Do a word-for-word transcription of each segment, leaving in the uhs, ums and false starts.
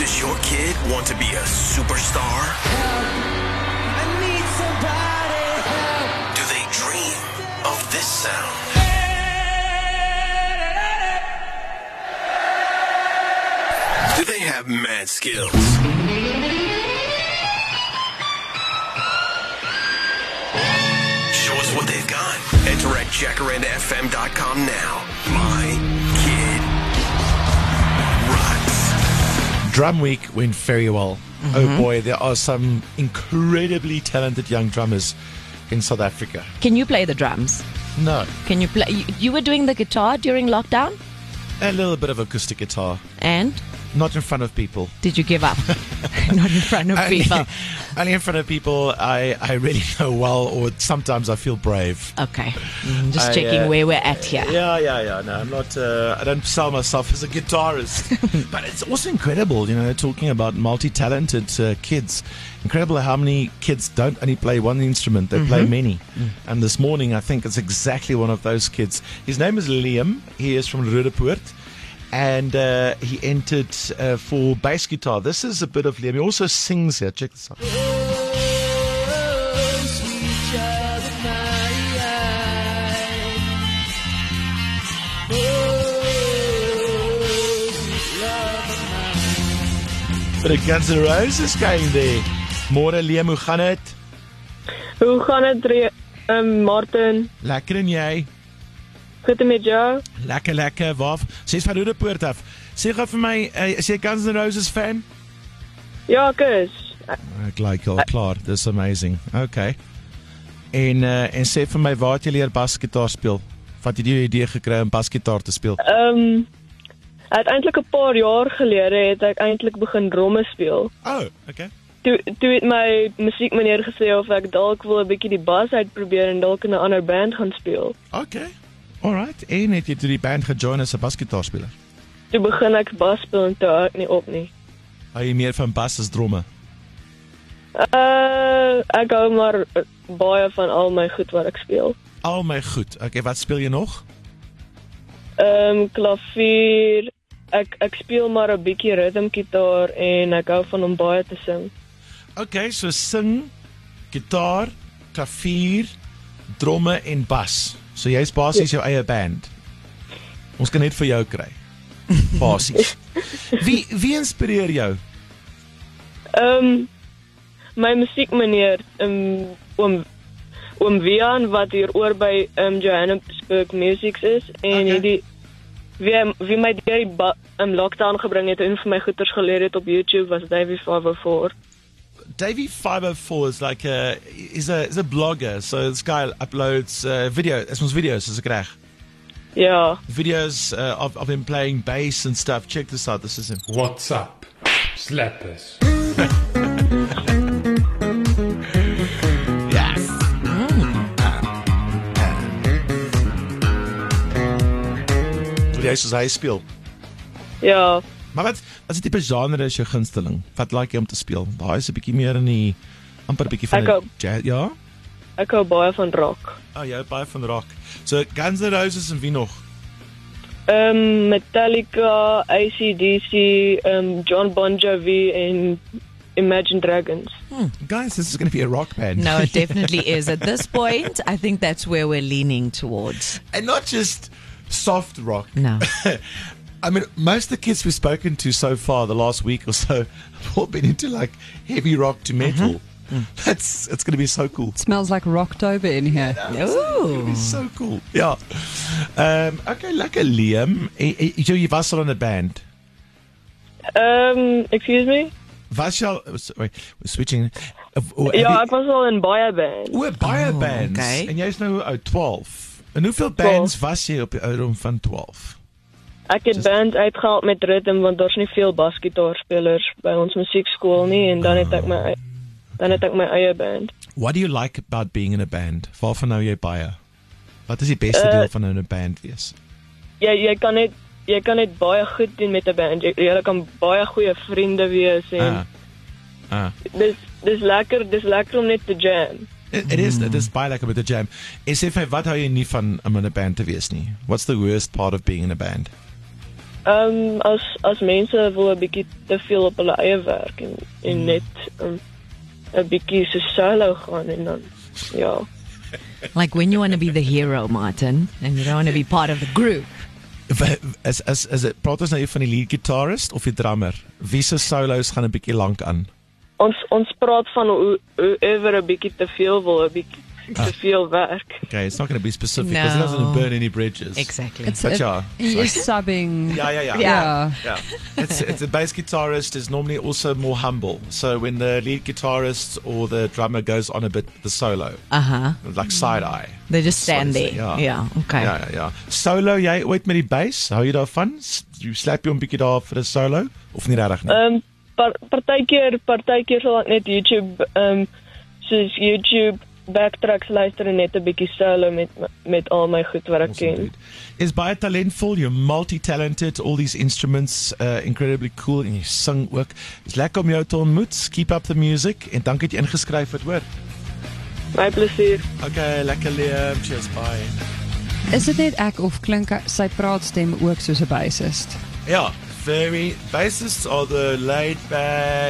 Does your kid want to be a superstar? I need somebody help. Do they dream of this sound? Do they have mad skills? Show us what they've got. Enter at jacaranda f m dot com now. My kid rocks. Drum Week went very well. Mm-hmm. Oh boy, there are some incredibly talented young drummers in South Africa. Can you play the drums? No. Can you play? You, you were doing the guitar during lockdown? A little bit of acoustic guitar. And? Not in front of people. Did you give up? Not in front of only, people. Only in front of people I, I really know well, or sometimes I feel brave. Okay. Mm, just I, checking uh, where we're at here. Yeah, yeah, yeah. No, I'm not, uh, I don't sell myself as a guitarist. But it's also incredible, you know, talking about multi-talented uh, kids. Incredible how many kids don't only play one instrument, they mm-hmm. play many. Mm. And this morning, I think it's exactly one of those kids. His name is Liam. He is from Roodepoort. And uh, he entered uh, for bass guitar. This is a bit of Liam. He also sings here. Check this out. Bit of Guns N' Roses going there. Môre Liam, hoe gaan het? Hoe gaan het, um, Martin? Lekker en jy? Goed met jou? Lekker, lekker. Waar? Sê van Roodepoort af. Sê gou vir my, uh, is jy Guns N' Roses fan? Ja, ek is. Ek like al klaar. Dis amazing. Okay. En uh, en sê vir my, waar het jy leer basgitaar speel? Wat het jy die idee gekry om basgitaar te speel? Ehm um, uiteindelik 'n paar jaar gelede het ek eintlik begin dromme speel. Oh, okay. Toe toe het my musiekmeneer gesê of ek dalk wil 'n bietjie die bas uitprobeer en dalk in 'n ander band gaan speel. Okay. Alright, en het jy toe die band gejoin as 'n basgitaarspeler? Toe begin ek bas speel en toe hou ek nie op nie. Hou jy meer van bas as dromme? Uh, ek hou maar baie van al my goed wat ek speel. Al my goed. Okay, wat speel jy nog? Ehm um, klavier. Ek ek speel maar 'n bietjie ritmegitaar en ek hou van om baie te sing. Okay, so sing, gitaar, klavier, dromme en bas. So jy's basies jou eie band. Ons kan net vir jou kry. Basies. Wie wie inspireer jou? Ehm um, my musiekmeneer, um, oom oom Wian wat hier oor by um, Johannesburg Musics is en okay. die wie wie my deur die um, lockdown gebring het en vir my goeters geleer het op YouTube was Davey five oh four. Davey five oh four is like a is a is a blogger. So this guy uploads uh, video, it's ons videos, is ek reg? Yeah. Videos uh, of of him playing bass and stuff. Check this out. This is him. What's up, slappers? Yes. Jy soos hy speel. Ja. Maar wat wat is die tipe genre is jou gunsteling? Wat like jy om te speel? Daai is 'n bietjie meer in die amper 'n bietjie van die jazz, ja? Ek hou baie van rock. Oh, jy hou baie van rock. So Guns N' Roses en wie nog? Ehm um, Metallica, A C D C, um, John Bon Jovi en Imagine Dragons. Hmm. Guys, this is going to be a rock band. No, it definitely is. At this point, I think that's where we're leaning towards. And not just soft rock. No. I mean, most of the kids we've spoken to so far, the last week or so, have all been into like heavy rock to metal. Mm-hmm. Mm. That's it's going to be so cool. It smells like Rocktober in here. Yeah, it's going to be so cool. Yeah. Um, okay, lekker Liam. So jy was al in 'n band? Um, excuse me? Was jy al, sorry, we're switching. Uh, ja, ek was al in baie bands. O, baie oh, bands. Okay. En jy is nou oud twaalf. En hoeveel bands twaalf. Was jy op die ouderdom van twaalf? Ek het Just... bands uitgehaal met ritme want daar's nie veel basgitaarspelers by ons musiekskool nie en dan het ek my dan het ek my eie band. What do you like about being in a band? Waarvan nou jy baie? Wat is die beste uh, deel van 'n band wees? Jy jy kan net jy kan net baie goed doen met 'n band. Jy, jy kan baie goeie vriende wees en ah. Ah. dis dis lekker, dis lekker om net te jam. It, it is, it is baie lekker met 'n jam. En sê vir wat hou jy nie van om in 'n band te wees nie? What's the worst part of being in a band? Um, as as mense wil 'n bietjie te veel op hulle eie werk en en net um, 'n bietjie so solo gaan en dan ja. Like when you want to be the hero, Martin, and you don't want to be part of the group. As as as dit praat ons nou van die lead guitarist of die drummer. Wie se solos gaan 'n bietjie lank aan? Ons ons praat van hoe hoe ever 'n bietjie te veel wil, 'n bietjie te veel werk. Okay, it's not going to be specific because No. it doesn't burn any bridges. Exactly. It's, But it, yeah, he is subbing. Yeah, yeah, yeah. Yeah. Yeah. It's, it's a bass guitarist is normally also more humble. So when the lead guitarist or the drummer goes on a bit the solo, Uh huh. like side eye. They just stand That's what there. they say, Yeah. Okay. Ja, ja, ja. Solo, jy ooit met die bass? Hou jy daarvan? S- Jy slap jy 'n bietjie daar vir 'n solo of nie regtig nie? Ehm um, par, partykeer partykeer sal ek net YouTube ehm um, soos YouTube backtracks luister en net 'n bietjie solo met met al my goed wat ek Awesome, ken. dude. Is baie talentvol, you're multi-talented, all these instruments uh, incredibly cool en jy sing ook. Dis lekker om jou te ontmoet. Keep up the music en dankie dat jy ingeskryf het, hoor. My plesier. Okay, lekker Liam. Cheers, bye. Is dit net ek of klink hy- sy praatstem ook soos 'n bassist? Yeah, very. Bassists are the laid back,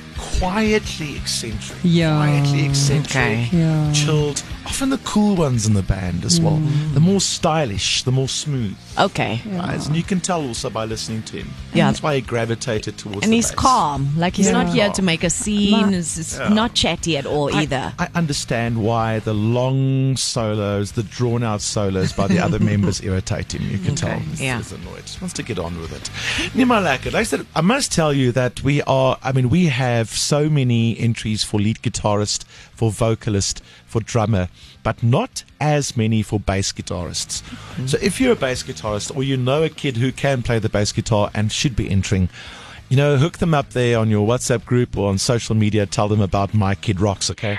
quietly eccentric. Yeah. Quietly eccentric, Okay. Yeah. chilled. Often the cool ones in the band as well. The more stylish, the more smooth. Okay. Right? And you can tell also by listening to him. Yeah. That's why he gravitated towards And the he's bass. calm. Like he's Yeah. not here to make a scene. Ma- He's he's not chatty at all I- either. I, understand why the long solos, the drawn out solos by the other members irritate him. You can tell. He's, yeah. he's annoyed. He wants to get on with it. Nima Lekker, like I said, I must tell you that we are, I mean, we have so many entries for lead guitarist, for vocalist, for drummer, but not as many for bass guitarists. So if you're a bass guitarist or you know a kid who can play the bass guitar and should be entering, you know, hook them up there on your WhatsApp group or on social media. Tell them about My Kid Rocks, okay?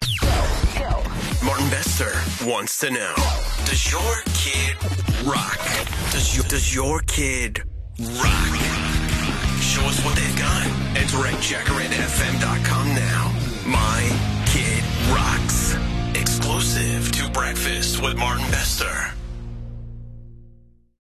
Martin Bester wants to know, does your kid rock? Does your, does your kid rock? Show us what they've got. Enter at jacaranda f m dot com now. My